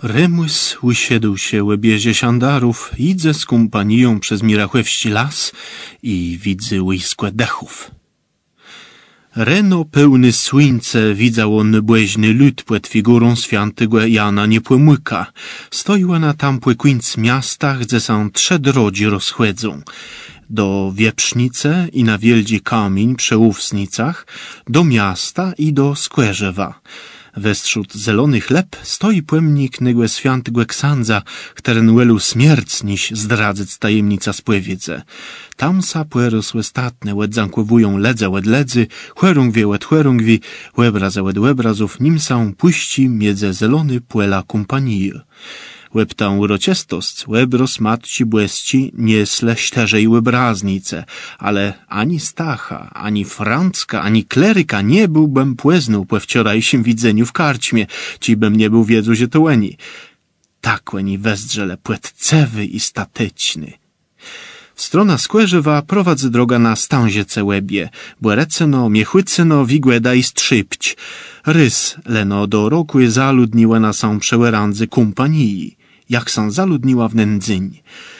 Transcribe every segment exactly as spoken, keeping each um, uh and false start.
Remys usiedł się łebiezie siandarów, idze z kompaniją przez mirachłewści las i widzy łyskłe dechów. Reno pełny słońce widzał on błeźny lud przed figurą świętego Jana Niepłomyka. Stoiła na tam płekwińc miasta, gdzie są trzy drodzi rozchłedzą. Do Wieprznice i na wielki kamień przy Łówsnicach, do miasta i do Skłerzewa. Westrzód zelony chleb stoi płemnik negłe świętego ksandza, którenuelu śmierć niś zdradzec tajemnica spływiedze. Tam sa płerosłe statne łedzankwują ledze łed ledzy, chłerungwie łed chłerungwi, łebraze łed łebrazów, nim są puści miedze zelony płela kompanii. Łebtą uroczystość, łebros matci błesci niesle ścieżej łebraznice, ale ani Stacha, ani Francka, ani kleryka nie byłbym płeznął po wczorajszym widzeniu w karczmie, ci bym nie był wiedzu że to łeni. Tak łeni wezdrzele płet cewy i stateczny. W strona Skłerzewa prowadzi droga na Stąziece łebie, Błereceno, Miechłyceno, Wigłeda i Strzypć. Rys, leno do roku je zaludniła na są przełerandzy kompanii, jak są zaludniła w nędzyń.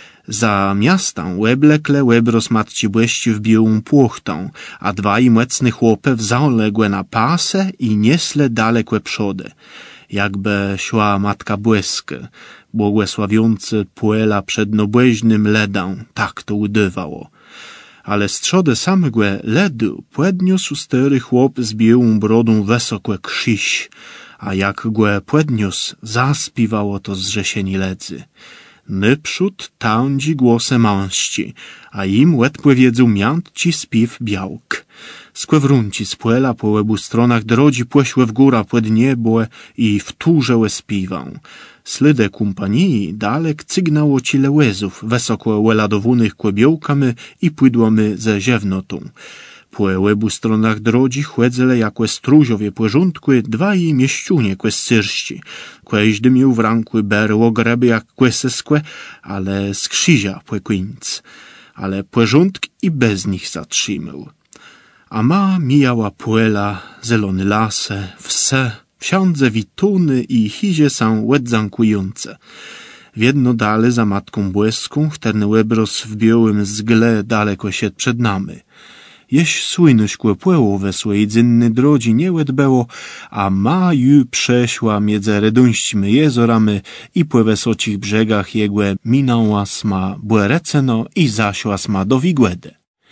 Za miastą łeblekle łebros matci błeści wbił płochtą, a dwaj młecny chłope wzaległe na pasę i niesle dalekłe przode. Jakby szła matka błeskę, błogosławiący płela przed nobłeźnym ledą, tak to udywało. Ale z trzode samego ledu płedniósł stary chłop z białą brodą wysokłe krzyś, a jak głę płedniósł, zaspiwało to zrzesieni ledzy. Nyprzód tądzi głosem mąści, a im łetpłe wiedzą miątci spiw białk. Skłewrunci z płela po łebu stronach drodzi płeśłe w góra płed niebłe i w turze łespiwą. Slyde kompanii dalek cygnało cile łezów, wysoko łeladowunych kłebiołkamy i płydłamy ze ziewnotą. Po łebu stronach drodzi chłedzele jakłe struziowie płeżuntkły, dwaj mieściunie kłe z syrści. Kłeźdy miał w ranku berło greby jak kłeseskłe, ale z krzyża płekwińc. Ale płeżuntk i bez nich zatrzymał. A ma mijała płela, zelony lase, wse, wsiądze wituny i hizie są łedzankujące. Wiedno dale za matką błeską,chterne łebros w białym zgle daleko się przed nami. Jeś słynność kłepłeło we swojej dzynny drodzi nie łedbeło, a ma ju przeszła między reduńścimi jezorami i po wysokich brzegach jegłe minęła sma Błereceno i zaszła sma do Wigłedy.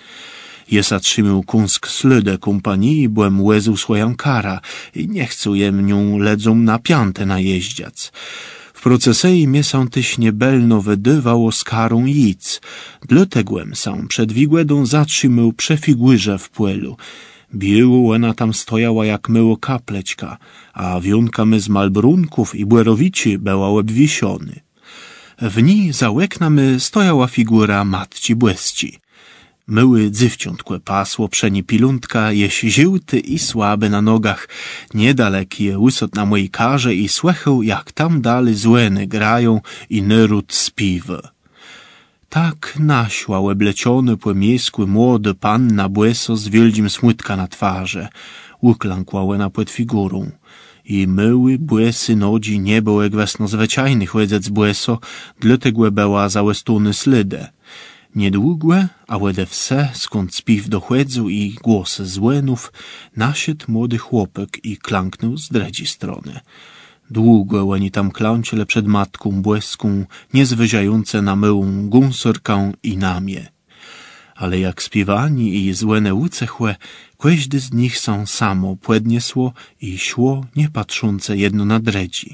Jest zatrzymał kunsk slyde kompanii, byłem łezył swoją kara i nie chcą jem nią ledzą na piantę najeździać. W procesei mnie są tyś niebelno wydywało z karą jic. Dlategłem sam przed Wigłedą zatrzymał przefigurze w płelu. Biło łena tam stojała jak myło kaplećka, a wiąkamy z malbrunków i błerowici była obwisiony. W niej za łeknamy stojała figura matci błesci. Myły dzywciątkłe pasło przeni piluntka, jeś ziłty i słaby na nogach, niedalekie łysot na mojej karze i słychał, jak tam dali złeny grają i nyrud spiwy. Tak nasiła łebleciony po miejsku młody panna błeso z wielkim smutka na twarze, uklękła łena pod figurą. I myły błesy nodzi nie było jak wesno zwyczajnych łedzec błeso, dlatego była za łestuny slyde. Niedługłe, a łede wse, skąd spiw dochłedzu i głosy złenów, nasiedł młody chłopek i klanknął z dredzi strony. Długo łeni tam kląciele przed matką błeską, niezwyziające na myłą gąsorkę i namie. Ale jak spiewani i złene ucechłe, kłeźdy z nich są samo płedniesło i szło, nie patrzące jedno na dredzi.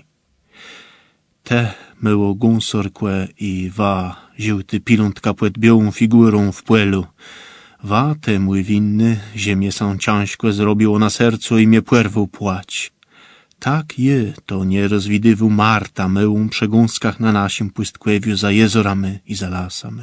Te myło gąsorkłe i wa, ziłty pilątka płed białą figurą w płelu. Wa, te mój winny, ziemię są ciężko zrobiło na sercu i mnie płerwał płać. Tak je, to nie rozwidywał Marta myłą przy gąskach na naszym pustkłewiu za jezorami i za lasami.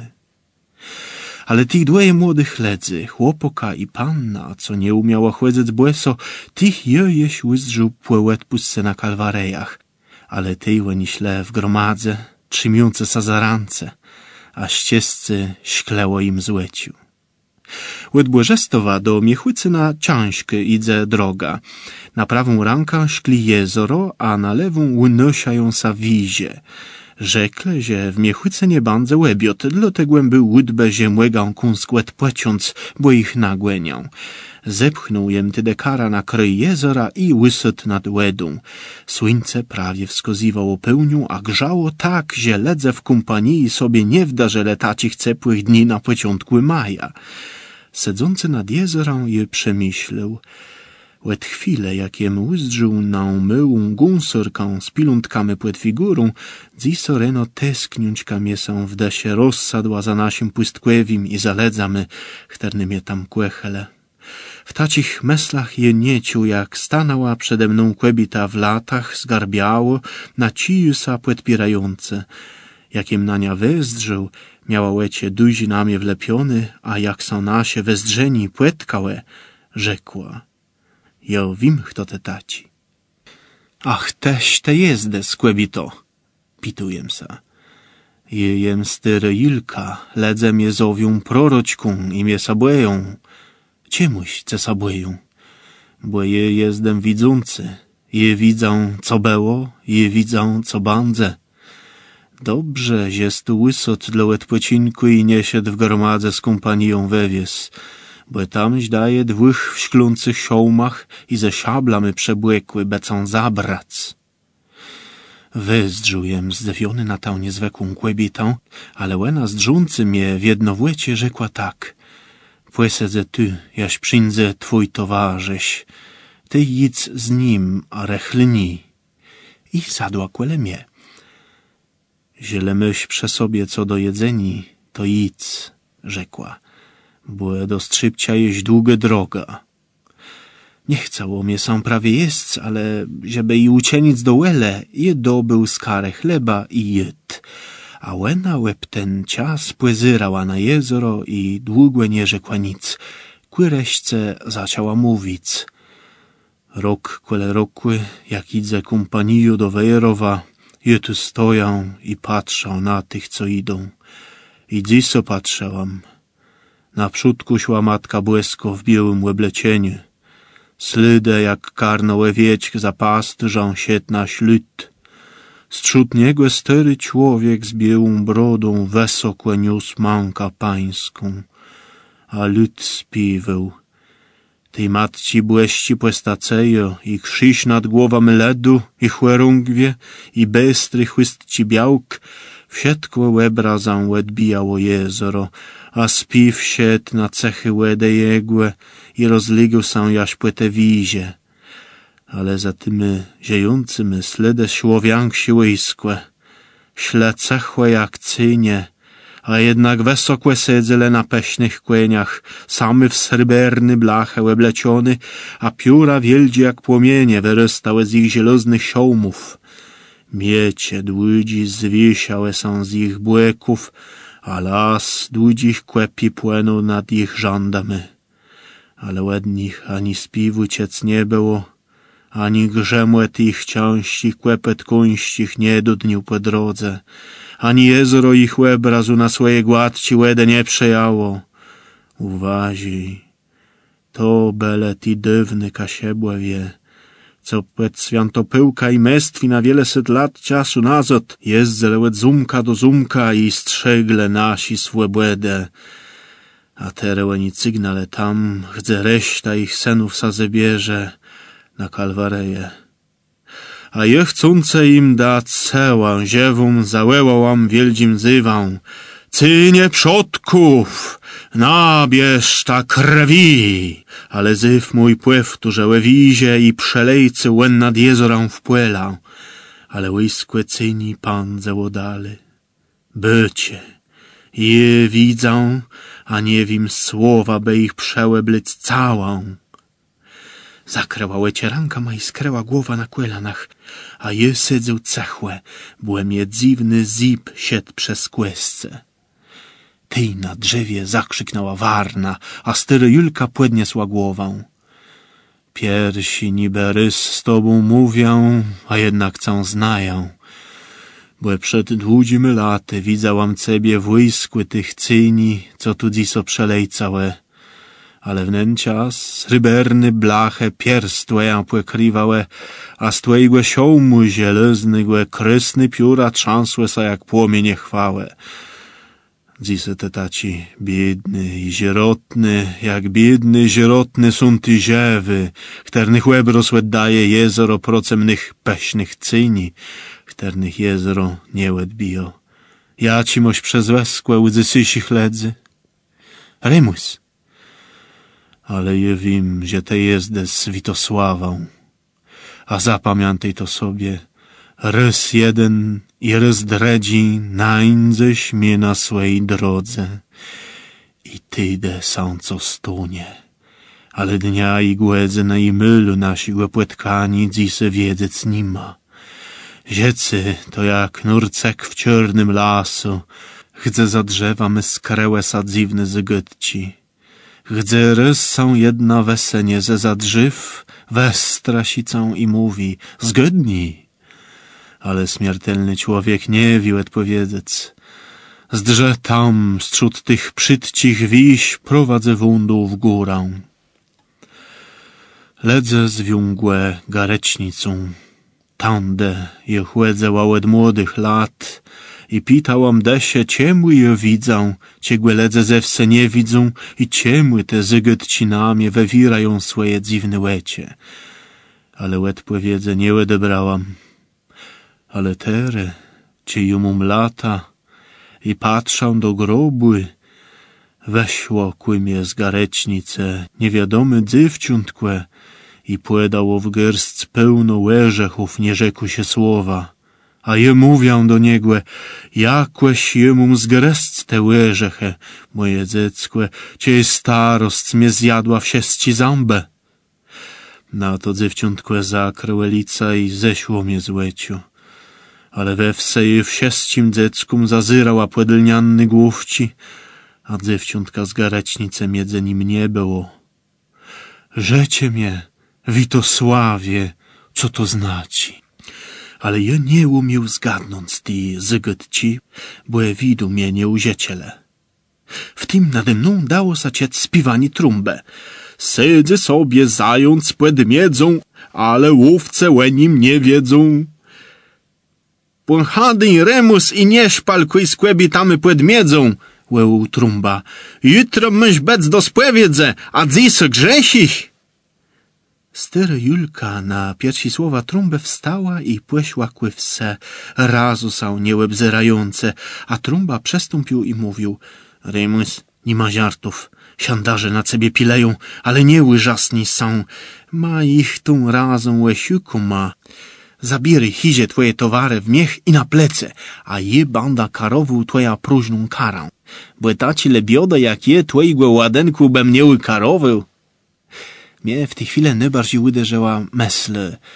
Ale tych dwoje młodych ledzy, chłopoka i panna, co nie umiała chłedzec błeso, tych je jeś łyzdrzył płełet pustce na kalwarejach. Ale tej łeni śle w gromadze, trzymiące sa za rance, a ścieżce śkleło im złeciu. Łed Błeżestowa do Miechłycy na ciążkę idze droga. Na prawą rankę szkli jezoro, a na lewą łynosiają sa wizie. Rzekle, że w Miechłyce nie bandze łebiot, dlatego był łydbę ziemłega kunskłet płeciąc, bo ich nagłeniał. Zepchnął jem tydekara na kroj jezora i łysot nad łedą. Słońce prawie wskazywało pełniu, a grzało tak, że ledze w kompanii sobie nie wda, że letacich cepłych dni na początku maja. Sedzący nad jezorą je przemyślał. Łed chwilę, jak jem uzdrzył na myłą gąsorką z pilątkami płet figurą, dziso reno teskniąć kamiesą wda się rozsadła za naszym pustkwewim i zaledzamy, chternym je tam kłechele. W tacich meslach je nieciu, jak stanęła przede mną kłebita w latach, zgarbiało, na cijusa płetpierające. Jakiem na nia wezdrzył, miała łecie duzi na mnie wlepiony, a jak są nasie wezdrzeni płetkałe, rzekła. Ja wiem, kto te taci. Ach, teś te jezde, skłebito, pitujem sa. Jejem styry Ilka, ledze mnie zowią proroćką i mnie sabłeją. Ciemuś ce sabłeją, bo je jezdem widzący, je widzą, co było, je widzą, co bandze. Dobrze, jest tu łysot dla łetpocinku i niesied w gromadze z kompanią wewies, bo tamś daje dwóch w śklących siołmach i ze szablamy przebłekły, becą zabrac. Wezdrzujem zdewiony na tą niezwykłą kłebitą, ale łena zdrzący mnie w jednowłecie rzekła tak. Płesedzę ty, jaś przyńdze twój towarzyś. Ty idź z nim, a rechlni. I sadła kłele mnie. Ziele myśl prze sobie co do jedzeni, to idź, rzekła, bo do Strzypcia jeść długa droga. Nie chciało mnie sam prawie jest, ale żeby i ucienić do łele, je dobył skarę chleba i jed. A łena łeb ten cias płezyrała na jezoro i długo nie rzekła nic. Kłyreśce zaczęła mówić. Rok kole rokły, jak idzie kompaniju do Wejerowa, je tu stoją i patrzą na tych, co idą. I dziso patrzałam. Naprzódku szła matka błysko w białym łeblecieniu. Slydę jak karnołe wiećk za pastyżą sietna ślyd. Strzód niego stery człowiek z białą brodą wysokłe niósł manka pańską, a lud śpiewał. Tej matci błeści płestacejo i krzyż nad głowami ledu i chłerungwie i bystry chłystci białk, wsiedkłe łebrazą łedbijało jezoro, a spiw siet na cechy łede jegłe i rozligł się jaś płete wizie. Ale za tymi ziejącymi slede słowianksi łyskłe, śle cechłe jak cynie, a jednak wysokłe sedzele na peśnych kłeniach, samy w sreberny blachę łebleciony, a pióra wieldzie jak płomienie wyrastały z ich zieloznych siołmów. Miecie dłudzi zwiesiałe są z ich błeków, a las dłudzich kłepi płynął nad ich żandami. Ale łednich ani spiwu ciec nie było, ani grzemłet ich ciąścich kłepet końścich nie dudnił po drodze, ani jezoro ich łebrazu na swoje gładci łede nie przejało. Uwazi, to belet i dywny kasiebłe wie, co płet świętopyłka i mestwi na wiele set lat czasu nazot jest zelełet zumka do zumka i strzegle nasi swe błede. A terełeni cygnale tam, gdzie reszta ich senów sa zabierze, na Kalwareję. A je chcące im dać sełę, ziewą załełałam wieldzim zywą. Cynie przodków, nabierz ta krwi, ale zyw mój pływ tu żełe wizie i przelejcy łen nad jezorą wpłela, ale łyskłe cyni pan załodale. Bycie, je widzą, a nie wiem słowa, by ich przełeblic całą. Zakryła łecieranka ma i skryła głowa na kłelanach, a je sedzał cechłe, byłem je dziwny zip siedł przez kłesce. Tej na drzewie zakrzyknęła Warna, a styry Julka podniosła głową. Piersi niby rys z tobą mówią, a jednak cą znają. Bo przed długimi laty widziałam ciebie w wojsku tych cyni, co tu dziso przelejcałe. ale wnęcia sryberny blache pierst twoja płekriwałe, a z twojego siołmu zieleznego krysny pióra trzęsłe sa jak płomienie chwałe. Dzise te taci biedny i zierotny, jak biedny zierotny są ty ziewy, których łeb rozłedaje jezero procemnych peśnych cyni, których jezero nie łedbijo. Ja ci moś przez łezkłe łzy sysi chledzy. Remus, ale je wiem, że te jezdę z Witosławą, a zapamiętaj to sobie, rys jeden i rys dredzi nańdześ mnie na swej drodze i tyde są co stunie, ale dnia i głedze na i mylu nasi płetkani dzise wiedzieć nima. Ziecy to jak nurcek w czarnym lasu, chcę za drzewa my skrełe sadziwne zygytci. Chcę rysą jedna wesenie ze za drzew, westrasicą i mówi, zgodni. Ale śmiertelny człowiek nie wił odpowiedzieć. Zdrze tam, ztrzód tych przytcich wiś, prowadzę wundu w górę. Ledzę zwiągłe garecznicą, tande je chłedzę od młodych lat i pitałam desie, ciemu je widzą, ciegłe ledze zewse nie widzą i ciemły te zygytci na mnie wewirają swoje dziwne łecie. Ale łetpłe wiedze nie odebrałam. Ale tere, ci jumum lata i patrzą do groby, weszło kłymie z garecznice niewiadomy dziewczątkłe i płedało w gerstc pełno łeżechów, nie rzekł się słowa. A je mówią do niegłe, jakłeś jemum z gerstc te łeżeche, moje dzieckłe, cię starost mnie zjadła wsieści zambę. Na to dziewczątkłe zakryłe lica i zeszło mnie z łeciu. Ale we wse je wsieścim dzieckum zazyrała płedelnianny główci, a dziewczątka z garecznicem jedzeniem nie było. Rzecie mnie, Witosławie, co to znaci? Ale ja nie umiał zgadnąć ty zygytci, bo je widu mnie nie uzieciele. W tym nade mną dało zaciec spiwani trumbę. Siedzi sobie zając płed miedzą, ale łówce łenim nie wiedzą. Płąchady Remus i nie szpalkuj skłebi tamy płed miedzą, łeł trumba. Jutro myś bec do spłewiedze, a dziś grzesich. Styry Julka na pierwsi słowa trumbę wstała i płeśła kływse, razu są niełebzerające, a trumba przestąpił i mówił: Remus, nie ma żartów, siandarze na ciebie pileją, ale nie łyżasni są. Ma ich tą razą łesiuku ma. Zabieraj hizie twoje towary w miech i na plece, a je banda karowu twoja próżną karą. Bo taci lebioda jak je twojego ładenku bym nie wykarowył. Mnie w tej chwili najbardziej uderzyła myśl.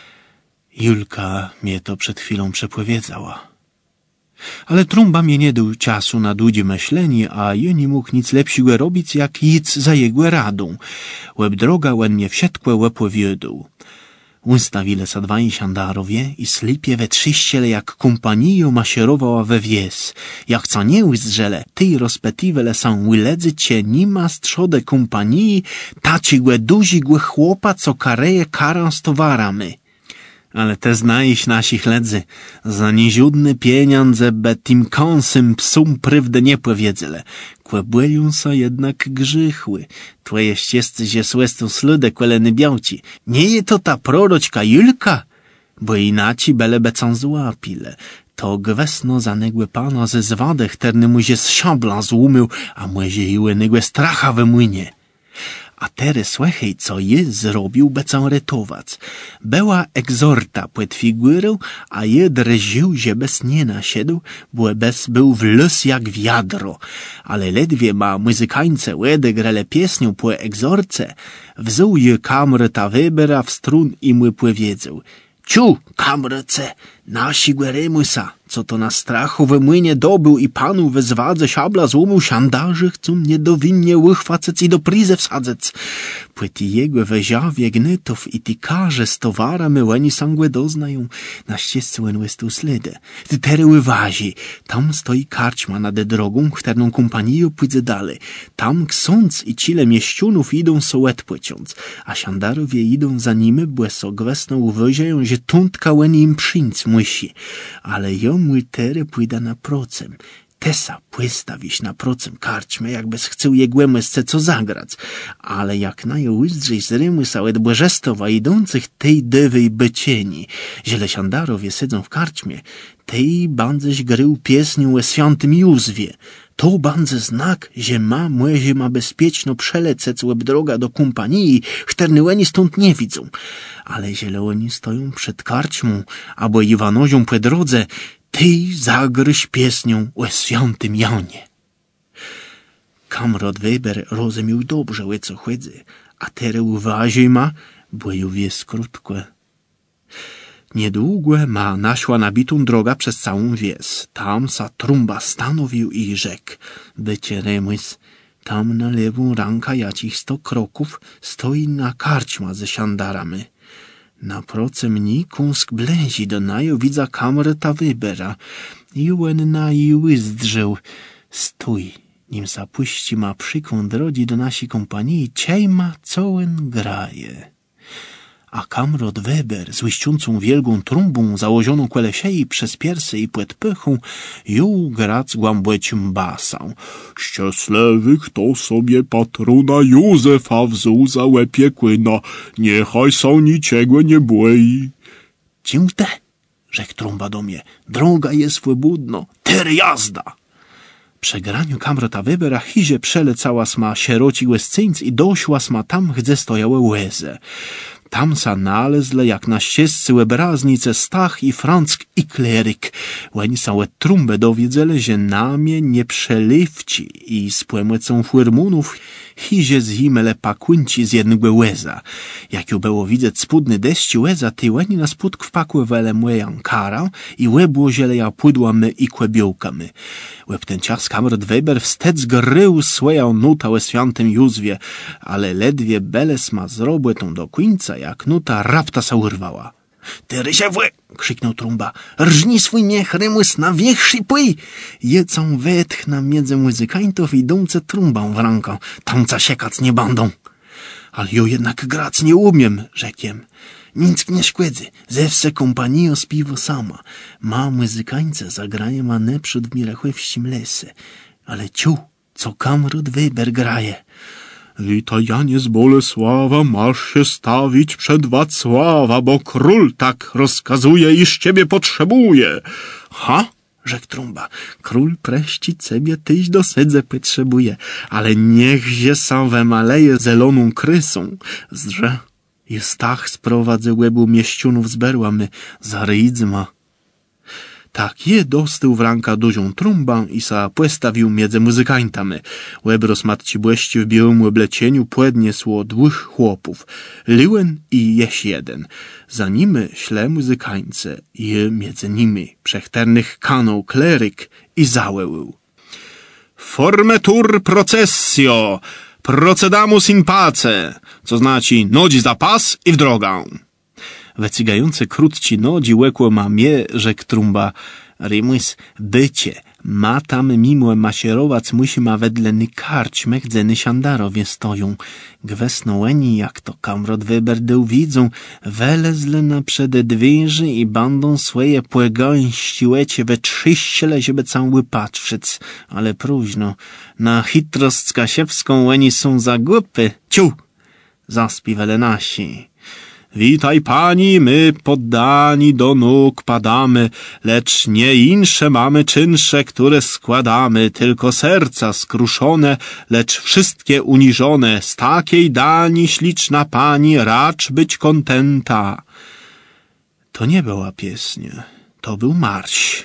Julka mnie to przed chwilą przepływiedzała. Ale trumba mnie nie dał czasu na długie myślenie, a ja nie mógł nic lepszego robić, jak nic za jego radą. Łeb droga łen mnie wsiedkłe łepłewiodą. Ustawile sa dwaj siandarowie i slipie we trzyściele jak kompanijo masierowała we wies. Jak co nie ujrzele, ty rozpetiwele są łyledzy cię nima strzode kompanii, taci głe duzi głe chłopa, co kareje karą z towarami. Ale te znajś nasi chledzy, za nieziudne pieniądze be tym kąsym psum prywdę nie powiedzele. Kłebłelią sa jednak grzychły. Twoje ściescy się słestu slude kweleny białci. Nie je to ta proroczka Julka? Bo inaci bele becą złapile. To gwesno zanegłe pana ze zwadech, terny mu się z szabla złumył, a młezie i łenygłe stracha we młynie. A tery słechej, co je zrobił, becą retować. Była egzorta płet figurę, a je drził, że bez nie nasiedł, bo bez był w los jak wiadro. Ale ledwie ma muzykańce łedy grele piesnią po egzorce, wziął je kamreta wybera w strun i mu powiedzał: Ciu, kamrece, nasi Remusa, co to na strachu we młynie dobył i panu we zwadze siabla złomu, siandarzy chcą mnie dowinnie łychwacec i do prize wsadzec. Płyty jego weziawie gnytów i tikarze z towarami łeni sangłe doznają, na ścieżce łen łestu slydę. Ty teryły wazi, tam stoi karczma nade drogą, chterną kompaniją pójdzie dalej. Tam ksąc i cile mieściunów idą sołet płyciąc, a siandarowie idą za nimi, błeso gwesno uwyziają, że tuntka łeni im przyńc musi. Ale jo mój tery pójda na procem. Tesa płystawić na procem karczmę, jakbyś chciał jegłemu chce co zagrać. Ale jak na ją łyzdrzej z rymy sałet błeżestowa idących tej dywej bycieni, ziele siandarowie siedzą w karczmie, tej bandześ grył piesnią o świętym Józwie. To bandze znak, że ma młezie ma bezpieczno przelecec łeb droga do kompanii, chterny łeni stąd nie widzą. Ale ziele oni stoją przed karczmą, albo Iwanozią po drodze, ty zagryź piesnią o świętym Janie. Kamrod Weber rozumiał dobrze, o co chodzi, a tere uważaj ma, bo ju wie skrótko. Niedługo ma naszła nabitą droga przez całą wieś. Tam sa trumba stanowił i rzekł: bycie remys, tam na lewą ranka jacich sto kroków stoi na karczma ze siandarami. Na proce mni kąsk blęzi do naju widza kamreta Webera. I łen na i łyzdrzeł. Stój, nim zapuści ma przykąd drodzi do nasi kompanii, ciej ma cołen graje. A kamrot Weber z łyściącą wielką trumbą założoną kwelesiei przez piersy i płet pychą jął grać głębłecim basał. Szczęśliwy, kto sobie patrona Józefa wzuł za łepie kłyna, niechaj są niczego nie boi. Dzięte, rzekł trumba do mnie, droga jest swobodno, ter jazda. Przy graniu kamrota Webera hizie przelecała sma sieroci łescyńc i doszła sma tam, gdzie stojały łeze. Tam sa nalezle, jak na ścieżce łebraznice Stach i Franck i kleryk. Łeń sałe trumbę dowiedzele, że namie nie przelewci i z płemecą furmunów hizie z himele pakłynci z jednego łeza. Jak ju było widzeć spódny deszcz łeza, ty łeni na spódk wpakły wele młejan karał i łebło zieleja pudłamy i kłebiołkami. Łeb ten czas kamrot Weber wstecz grył swoją nuta o świętym Józwie, ale ledwie beles ma zrobię tą do końca, jak nuta rapta sa urwała. Ty rysiewły! Krzyknął trumba. Rżni swój miech, rymłys na wiech szipy! Jecą wetchna między muzykańtów idące trumbą w ręką. Tamca siekac nie bandą. Ale jo jednak grać nie umiem, rzekiem. Nic nie szkłedzy, zewse kompanio spiwo sama. Ma muzykańce zagraje ma neprzód w Mirachłewskim lesie. Ale ciu, co kamrot Weber graje. Witaj, Janie z Bolesława, masz się stawić przed Wacława, bo król tak rozkazuje, iż ciebie potrzebuje. Ha? Rzekł trumba. Król preści ciebie tyś do sedze potrzebuje, ale niechże sam wemaleje zeloną krysą. Zdrze, i Stach sprowadzę łebu mieściunów z berłamy, za rydzma. Tak je dostył w ranka dużą trumbę i sa postawił między muzykańtami. Łeb rozmatci błeści w białym łeblecieniu podniesło dwóch chłopów, Liwen i jeś jeden. Za nimi śle muzykańce i między nimi przechternych kanął kleryk i załeł. Formetur processio, procedamus in pace, co znaczy nodzi za pas i w drogę. Wecygające krótci nodzi łekło ma mnie, rzekł trumba. Rymys, bycie, ma tam mimo masierować musi ma wedle ny karczmech, dzeny siandarowie stoją. Gwesnołeni, jak to kamrot Weber dył widzą, welezle na przededwierzy i bandą swoje płegąści łecie we trzyściele, żeby cały patrzyc. Ale próźno, na hitrost skasiewską łeni są za głupy. Ciu! Zaspi wele nasi. Witaj pani, my poddani do nóg padamy, lecz nie insze mamy czynsze, które składamy, tylko serca skruszone, lecz wszystkie uniżone, z takiej dani śliczna pani racz być kontenta. To nie była pieśń, to był marś.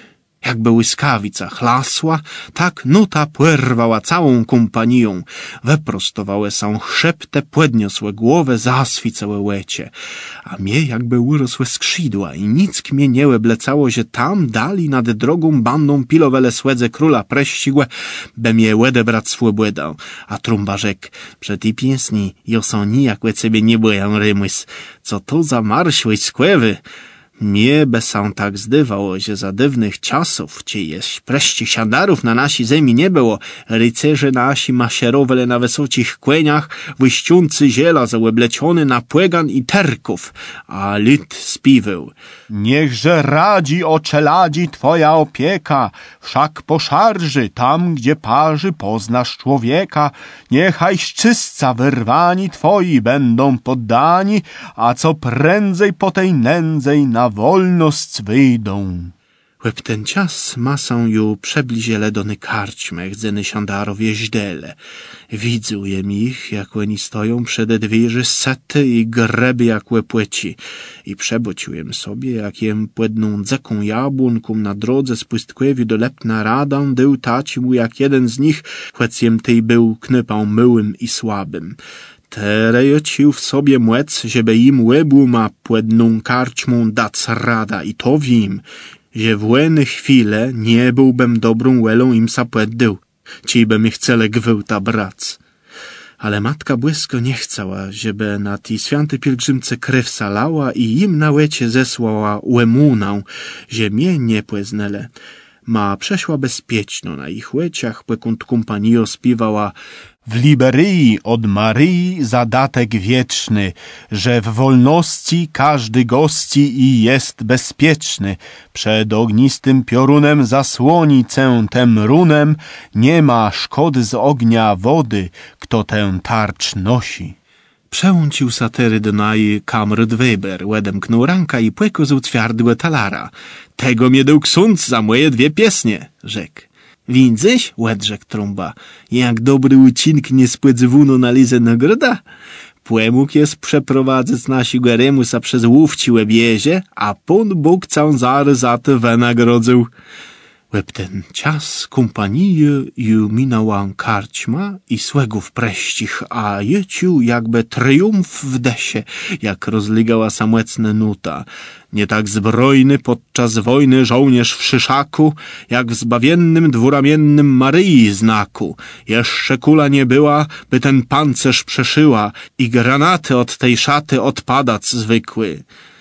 Jakby łyskawica chlasła, tak nuta płerwała całą kompanią. Weprostowałe są chrzepte, podniosłe głowę, zaswicałe łecie. A mnie jakby urosłe skrzydła i nic mnie nie łeblecało, że tam dali nad drogą bandą pilowele słedze króla preścigłe, by mnie łedebrać swój błedał. A trumba rzekł, że ty pięsni, jo nijak łe ciebie nie boją rymys. Co to za marszłe skłewy? Mnie by się tak zdywało, że za dywnych czasów, ci jest preści siandarów na nasi ziemi nie było, rycerze nasi maszerowali na wysokich kłeniach, wyściący ziela załybleciony na płegan i terków, a lud spiwał. Niechże radzi o czeladzi twoja opieka, wszak po szarży, tam gdzie parzy poznasz człowieka, niechaj czystca wyrwani twoi będą poddani, a co prędzej po tej nędzej na wolność wyjdą. Łeb ten czas masą ju przebliziele dony karczmech, dzeny siandarowie źdele. Widzujem ich, jak oni stoją przede dwierzy sety i greby jak łepłeci. I przebociłem sobie, jak jem płedną dzeką jabłonką na drodze z pustkiewi do lepna radą, dył taci mu jak jeden z nich, chłec jem tej był knypał myłym i słabym. Terejocił w sobie młec, żeby im łebu ma płedną karczmą dać rada i to wiem, że w łeny chwile nie byłbym dobrą łelą im sapłeddył, ci by mi chcele gwyłta brac. Ale matka błysko nie chcała, żeby na tej świętej pielgrzymce krew salała i im na łecie zesłała łemunę, że mnie nie płeznele. Ma przeszła bezpieczno na ich łeciach, pekąd kompanio śpiewała w Liberii od Maryi zadatek wieczny, że w wolności każdy gości i jest bezpieczny. Przed ognistym piorunem zasłoni cę tem runem, nie ma szkody z ognia wody, kto tę tarcz nosi. Przełączył satyry do naji Kamryd Weber, łedemknął ranka i płekozł twardłe talara. Tego mnie dał ksądz za moje dwie piesnie, rzekł. Widzisz, łedrzek trąba, jak dobry ucink nie spłydzywuno na lizę nagroda? Płemuk jest przeprowadzec nasiego remusa przez łówci łebiezie, a Pan Bóg całą zary za to wynagrodził. Łeb ten czas kompanije ju minęła karczma i słegów preścich, a jeciu jakby triumf w desie, jak rozligała samecne nuta. Nie tak zbrojny podczas wojny żołnierz w szyszaku, jak w zbawiennym dwuramiennym Maryi znaku. Jeszcze kula nie była, by ten pancerz przeszyła i granaty od tej szaty odpadać zwykły.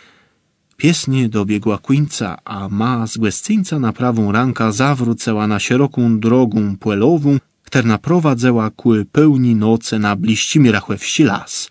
Piesnie dobiegła końca, a ma z Głescyńca na prawą ranka zawrócała na szeroką drogą płelową, która naprowadzała ku pełni noce na bliści Mirachłewści las.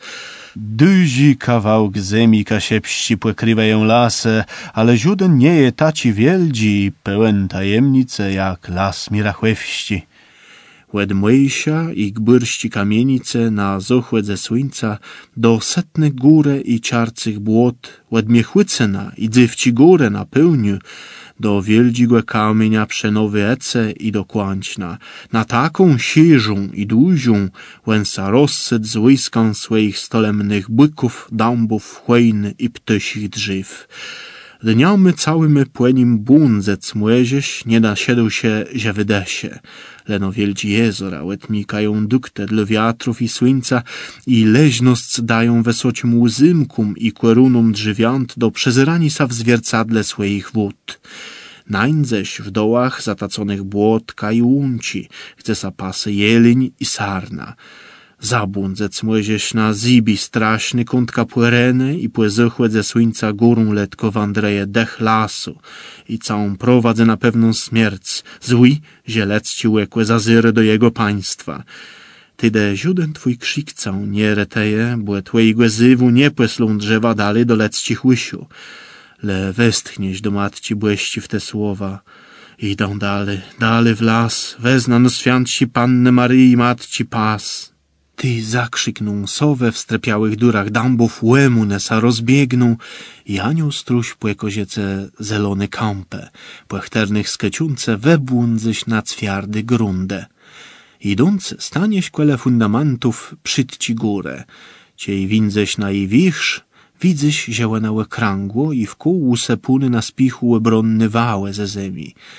Duzi kawałk ziemi kasiepści płekrywają lasę, ale zióden nie je taci wieldzi, pełen tajemnice jak las Mirachłewści. Łed młysia i gbyrści kamienice na zochłe ze słońca, do setnych górę i czarcych błot, łed miechłycena i dzywci górę na pełniu, do wieldzigłe kamienia przenowy ece i do kłańczna, na taką siżą i duzią, łęsa rozsyt z łyską swoich stolemnych byków, dąbów, chłejny i ptysich drzew. Dniami całymi płenim błądzec młezieś, nie nasiedł się, że wydesie. Leno wielci jezora łetnikają dukte dla wiatrów i słońca i leźność dają wysocim łzymkum i kłerunom drzewiant do przezyrani sa w zwiercadle swoich wód. Nań zaś w dołach zataconych błotka i łunci, chce sa pasy jeleń i sarna. Zabłądzec młezieś na zibi straszny kątka płereny i płyzychłe ze słońca górą letko wandreje dech lasu i całą prowadzę na pewną śmierć, zły, zielecci łekłe zazyry do jego państwa. Tyde zióden twój krzyk całą nie reteje, bo twojego zywu nie płyslą drzewa dalej do leccich łysiu. Le westchnieś do matci błeści w te słowa. Idą dalej, dalej w las, wezna no święci Panny Maryi matci pas. Ty zakrzyknął sowe w strepiałych durach dąbów łemu nesa rozbiegną i anioł struś płekoziece zelone kampę, płechternych skeciunce webłądzyś na cwiardy grundę. Idąc stanieś kwele fundamentów przytci górę, ciej winześ na jej wichrz, widzyś ziełenałe krągło i wkół łuse puny na spichu łebronny wałe ze ziemi.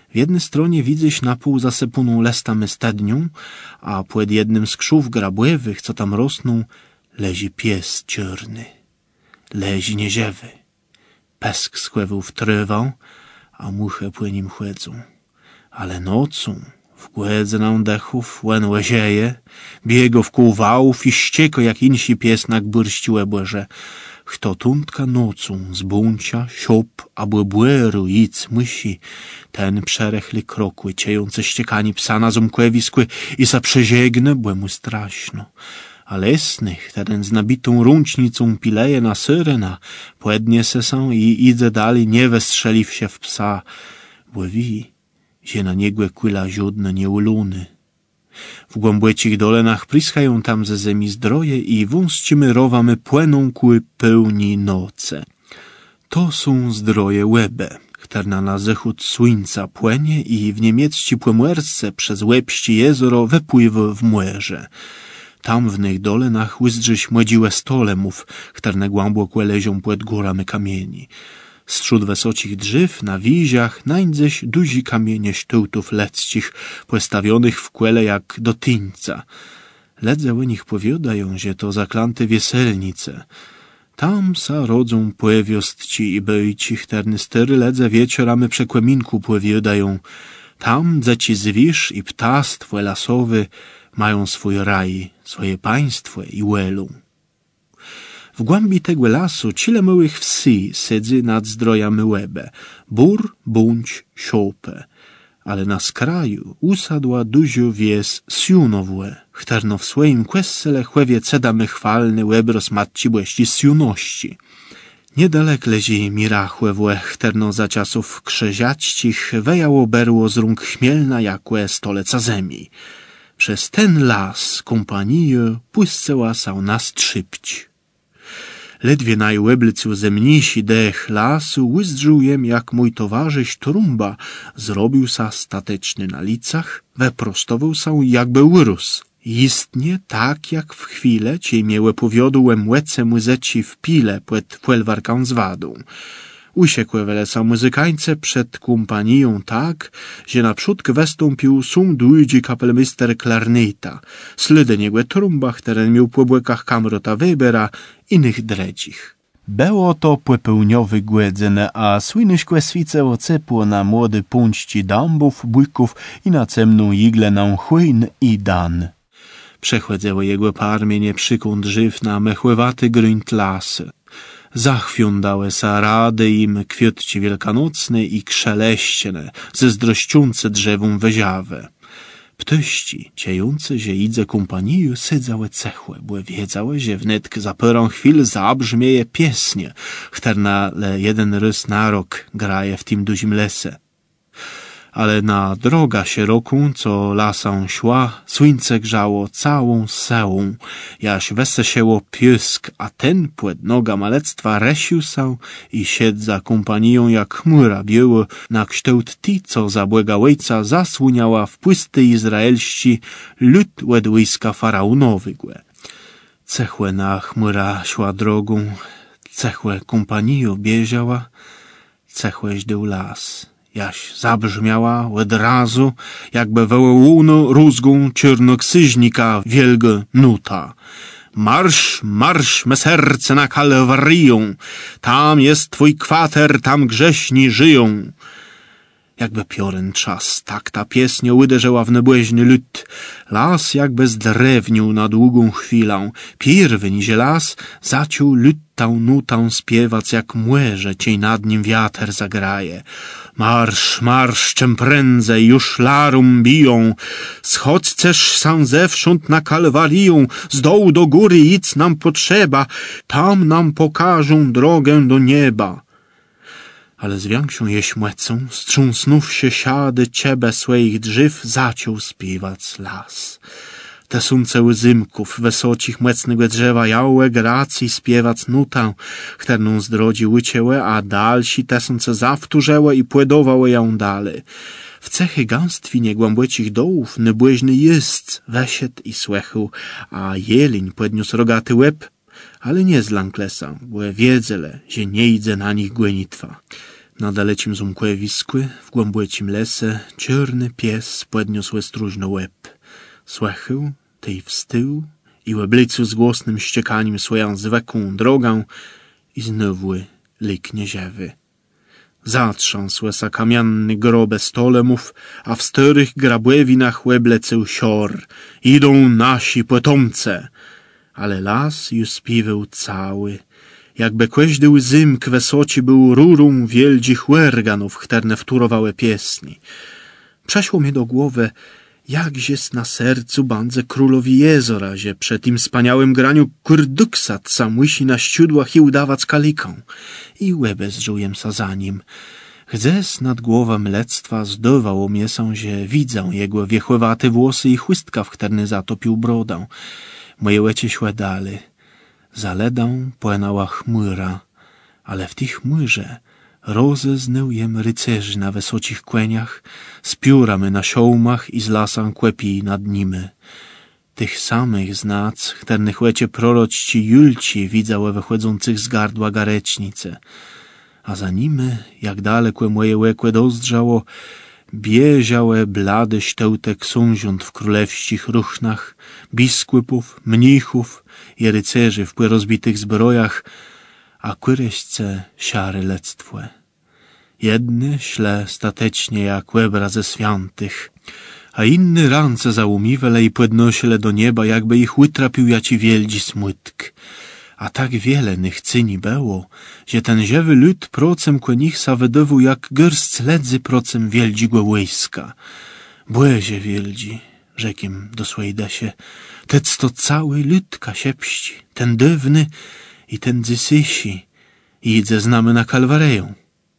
W jednej stronie widzisz na pół zasypuną lestami stednią, a pod jednym z krzów grabłewych, co tam rosną, lezi pies czarny. Lezi nieziewy. Pesk skłewów trywał, a muchy po nim chłedzą. Ale nocą w głędze nam dechów łen łezieje, biego wkół wałów i ścieko jak insi pies na gburści łebłeże. Kto tuntka nocą z buncia, siop, albo błeru, ic, mysi, ten przerechli krokły, ciejące ściekani psa na zumkłewiskły i za przeziegnę, błe mu straśno. A lesnych, ten z nabitą rącznicą pileje na syrena, płednie sesą i idzie dalej, nie westrzeliw się w psa, błe wi, że na niegłe kłyla ziódne nieuluny. W głębłecich dolenach priskają tam ze zemi zdroje i wąscimy rowamy płyną kły pełni noce. To są zdroje łebe, która na zachód słońca płynie i w niemiecci płemłersce przez łebści jezero wypływa w młerze. Tam w tych dolenach łyzdrzyś młodziłe stolemów, które głęboko lezią pod górami kamieni. Ztrzód wysocich drzew na wiziach nańdześ duzi kamienie sztyłtów leccich, postawionych w kłele jak do tyńca. Ledze o nich powiadają, że to zaklante wieselnice. Tam sa rodzą płewiostci i bejci, które styry ledze wieczorami przekłeminku powiadają. Tam dzieci zwisz i ptastwo lasowe mają swój raj, swoje państwo i łelu. W głębi tego lasu cile małych wsi siedzi nad zdrojami łebe, bur, buńć, siopę. Ale na skraju usadła dużo wies siunowłe, chterno w swoim kwessele chłewie cedamy chwalny łeb rozmatci błeści siuności. Niedalek lezi mirachłe chterno za czasów krzeziaćcich wejało berło z rąk chmielna jakłe stoleca zemi. Przez ten las kompanię płysceła sa nas trzypć. Ledwie na łeblicu zemnisi dech lasu łyzdrzujem, jak mój towarzysz Trumba zrobił sa stateczny na licach, weprostował sa jakby urósł. Istnie tak, jak w chwilę, cie miałe powiodłem łece muzeci w pile pod płelwarką z wadą. Usiekłe wele sa muzykańce przed kompanią tak, że naprzód wystąpił sum długi kapelmister klarneta, slydy niegłe Trumba, który miał po błekach Kamrota Webera, innych dredzich. Było to płypełniowy głedzene, a słynyśkłe swice ocepło na młody puńści dąbów, bójków i na cemną igle na chłyn i dan. Przechłedzeło jego parmienie przykąd drzew na mechływaty grunt lasy. Zachwiądałe sa rady im kwiotci wielkanocne i krzeleścine, ze zdrościące drzewom weziawe. Ptyści, ciejące, że idze kompaniju, sedzałe cechłe, bo wiedziałe, że wnet za porą chwil zabrzmieje piesnie, chterna le jeden rys na rok graje w tym dużym lese. Ale na droga szeroką, co lasą szła, słońce grzało całą sełą, jaś wesesieło piesk, a ten płed noga malectwa resił się i siedz za kompanią jak chmura biało, na kształt ti, co za błega łejca zasłuniała w płysty izraelści lud łedłyska faraonowygłe. Cechłe na chmura szła drogą, cechłe kompanią bieżała, cechłeś do las. Jaś zabrzmiała od razu, jakby wołołuno rózgą czernoksyźnika wielga nuta. Marsz, marsz, me serce na Kalwarią, tam jest twój kwater, tam grześni żyją. Jakby piorun czas, tak ta pieśń uderzyła w niebłęźny lud. Las jakby zdrewnił na długą chwilę. Pierwień, że las zaciął lud tą nutą śpiewać jak młeże, cień nad nim wiatr zagraje. Marsz, marsz, czym prędzej, już larum biją. Schodź też sam zewsząd na Kalwarię, z dołu do góry idź nam potrzeba, tam nam pokażą drogę do nieba. Ale z większą jeśmłecą, strząsnąw się siady ciebe swoich drzew, zaciął śpiewać las. Te sumce łzymków, wesocich młecnego drzewa, jałe gracji śpiewać nutę, którą zdrodzi łycięłe, a dalsi te sumce zawtórzełe i płedowały ją dalej. W cechy gęstwinie głębocich dołów niebłęźny jest, wesiet i słechł, a jeleń podniósł rogaty łeb, ale nie z Lanklesa, bo wiedziele, że nie idzie na nich głenitwa. Na dalecim zumkłewiskły, w głębłecim lese, czarny pies podniósł stróżno łeb. Słechył, tej wstył i łeblicu z głosnym ściekaniem swoją zwykłą drogę i znowu liknie ziewy. Zatrząsł sa kamienny grobe stolemów, a w starych grabłewinach łeblecył sior. Idą nasi potomce. Ale las już spiwał cały. Jakby kłeźdył zym k wesoci był rurą wieldzich łerganów, chterne wturowały piesni. Przeszło mi do głowy, jak jest na sercu bandze królowi jezora, że przy tym wspaniałym graniu kurduksat sam łysi na ściudłach i udawać kaliką. I łebę zżułem sa za nim. Gdzes nad głową lectwa zdawało mnie się, że widzę jego wiechłewaty włosy i chustka, w którny zatopił brodę. Moje łecie szły dalej. Za ledą płynęła chmura, ale w tej chmurze rozeznał jem rycerzy na wysocich kłeniach, z piórami na siołmach i z lasem kłepi nad nimi. Tych samych znac, których łecie proroczci Julci widziały wychodzących z gardła garecznice. A za nimi, jak dalekłe moje łekłe dozdrzało, bieziałe blady ściełte książąt w królewścich ruchnach, biskupów, mnichów i rycerzy w rozbitych zbrojach, a kureśce siary lectwłe. Jedny śle statecznie jak łebra ze świętych, a inny rance załumiwele i podnosile do nieba, jakby ich utrapił jaci wieldzi smutk. A tak wiele nychcyni było, że ten ziewy lud procem kłe nich sa wydowył jak gyrst ledzy procem wieldzigłe łejska. Błezie wieldzi, rzekiem do swojej desie, tec to cały lud kasiepści, ten dywny i ten dzysysi, idze znamy na Kalwareję.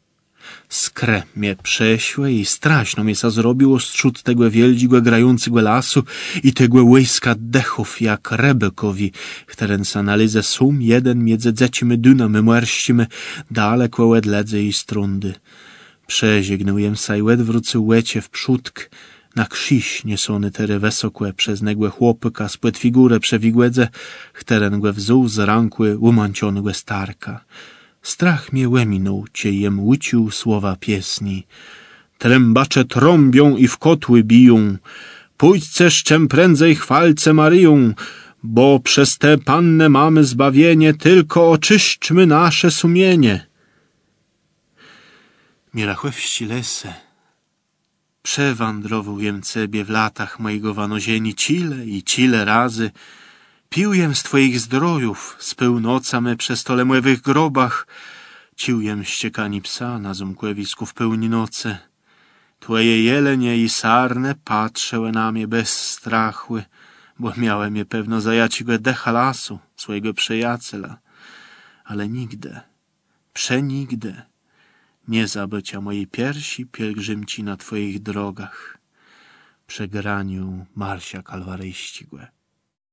Skrep mnie prześłe i straśno mnie sa zrobiło strzut tego wieldzigłe grającego lasu i tego łejska dechów jak rebekowi, któren sa nalize sum jeden między dzecimi dunami młerścimy dalekłe łedledze i strundy. Przeziegnął jem sa i łed wrócił łecie w przódk, na krzyś niesony tery wysokłe przez negłe chłopyka spłyt figurę przewigłedze, któren głe wzół z rankły umanciony starka. Strach mnie łeminął, cie jem łycił słowa piesni. Trębacze trąbią i w kotły biją, pójdźce szczem prędzej chwalce Maryją, bo przez te pannę mamy zbawienie, tylko oczyszczmy nasze sumienie. Mirachłewści lese. Przewandrował jem cebie w latach mojego wanozieni cile i cile razy. Pił jem z twoich zdrojów, z pełnoca me przez tole młewych grobach. Cił jem ściekani psa na zumkłewisku w pełni noce. Twoje jelenie i sarne patrzyły na mnie bez strachły, bo miałem je pewno zajaciłe decha lasu, swojego przyjaciela. Ale nigdy, przenigdy nie zabycia mojej piersi pielgrzymci na twoich drogach, przegraniu Marsia Kalwaryjścigłe.